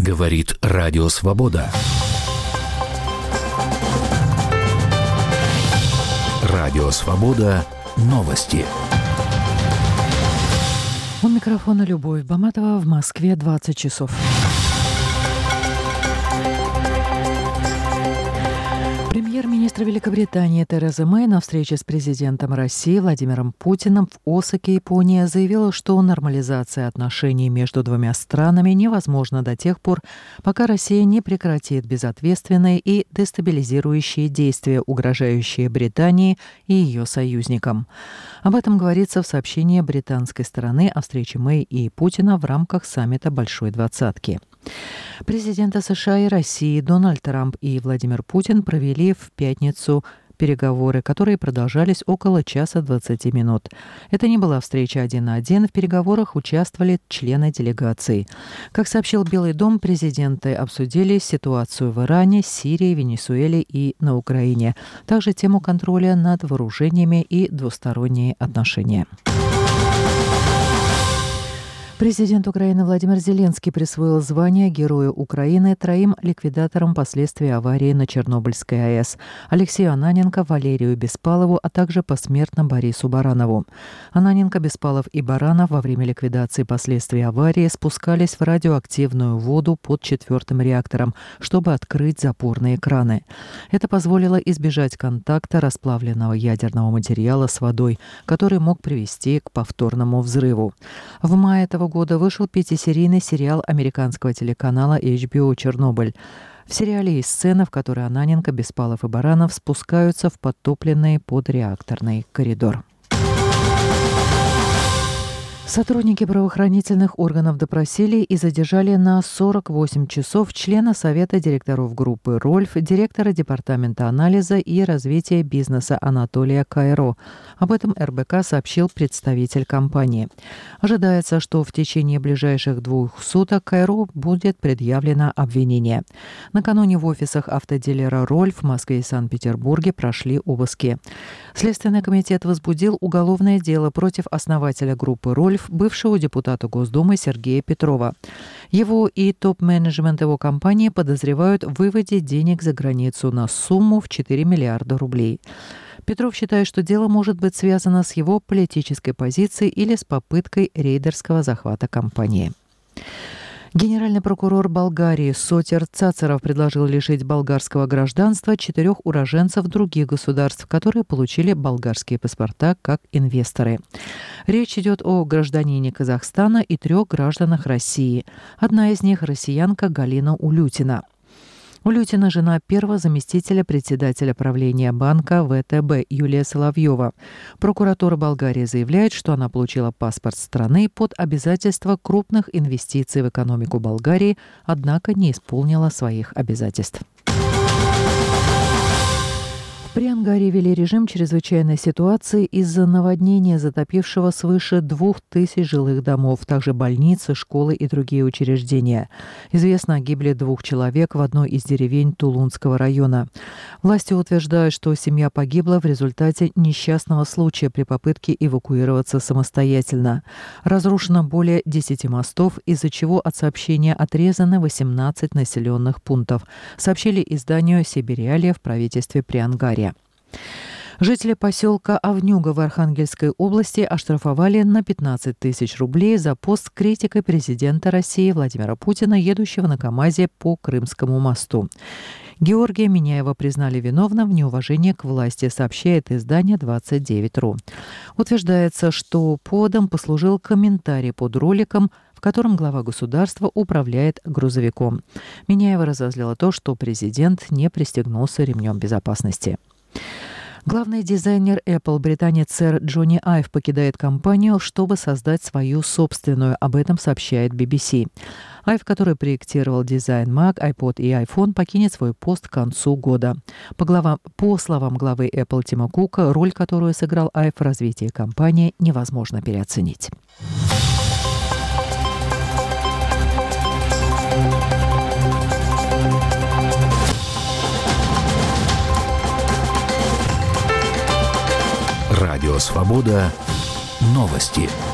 Говорит Радио Свобода. Радио Свобода. Новости. У микрофона Любовь Баматова. В Москве 20 часов. Премьер-министр Великобритании Тереза Мэй на встрече с президентом России Владимиром Путиным в Осаке, Япония, заявила, что нормализация отношений между двумя странами невозможна до тех пор, пока Россия не прекратит безответственные и дестабилизирующие действия, угрожающие Британии и ее союзникам. Об этом говорится в сообщении британской стороны о встрече Мэй и Путина в рамках саммита Большой Двадцатки. Президенты США и России Дональд Трамп и Владимир Путин провели в пятницу переговоры, которые продолжались около часа 20 минут. Это не была встреча один на один, в переговорах участвовали члены делегации. Как сообщил Белый дом, президенты обсудили ситуацию в Иране, Сирии, Венесуэле и на Украине, также тему контроля над вооружениями и двусторонние отношения. Президент Украины Владимир Зеленский присвоил звание Героя Украины троим ликвидаторам последствий аварии на Чернобыльской АЭС: Алексею Ананенко, Валерию Беспалову, а также посмертно Борису Баранову. Ананенко, Беспалов и Баранов во время ликвидации последствий аварии спускались в радиоактивную воду под 4-м реактором, чтобы открыть запорные краны. Это позволило избежать контакта расплавленного ядерного материала с водой, который мог привести к повторному взрыву. В мае этого года вышел 5-серийный сериал американского телеканала HBO «Чернобыль». В сериале есть сцена, в которой Ананенко, Беспалов и Баранов спускаются в подтопленный подреакторный коридор. Сотрудники правоохранительных органов допросили и задержали на 48 часов члена Совета директоров группы «Рольф», директора Департамента анализа и развития бизнеса Анатолия Кайро. Об этом РБК сообщил представитель компании. Ожидается, что в течение ближайших 2 суток Кайро будет предъявлено обвинение. Накануне в офисах автодилера «Рольф» в Москве и Санкт-Петербурге прошли обыски. Следственный комитет возбудил уголовное дело против основателя группы «Рольф», бывшего депутата Госдумы Сергея Петрова. Его и топ-менеджмент его компании подозревают в выводе денег за границу на сумму в 4 миллиарда рублей. Петров считает, что дело может быть связано с его политической позицией или с попыткой рейдерского захвата компании. Генеральный прокурор Болгарии Сотир Цацаров предложил лишить болгарского гражданства 4 уроженцев других государств, которые получили болгарские паспорта как инвесторы. Речь идет о гражданине Казахстана и 3 гражданах России. Одна из них – россиянка Галина Улютина. Улютина – жена первого заместителя председателя правления банка ВТБ Юлия Соловьева. Прокуратура Болгарии заявляет, что она получила паспорт страны под обязательство крупных инвестиций в экономику Болгарии, однако не исполнила своих обязательств. При Ангаре ввели режим чрезвычайной ситуации из-за наводнения, затопившего свыше 2000 жилых домов, также больницы, школы и другие учреждения. Известно о гибели 2 человек в одной из деревень Тулунского района. Власти утверждают, что семья погибла в результате несчастного случая при попытке эвакуироваться самостоятельно. Разрушено более 10 мостов, из-за чего от сообщения отрезаны 18 населенных пунктов, сообщили изданию «Сибириалия» в правительстве при Ангаре. Жители поселка Авнюга в Архангельской области оштрафовали на 15 тысяч рублей за пост с критикой президента России Владимира Путина, едущего на КамАЗе по Крымскому мосту. Георгия Миняева признали виновным в неуважении к власти, сообщает издание 29.ру. Утверждается, что поводом послужил комментарий под роликом, в котором глава государства управляет грузовиком. Миняева разозлила то, что президент не пристегнулся ремнем безопасности. Главный дизайнер Apple, британец сэр Джонни Айв, покидает компанию, чтобы создать свою собственную. Об этом сообщает BBC. Айв, который проектировал дизайн Mac, iPod и iPhone, покинет свой пост к концу года. По словам главы Apple Тима Кука, роль, которую сыграл Айв в развитии компании, невозможно переоценить. Радио Свобода. Новости.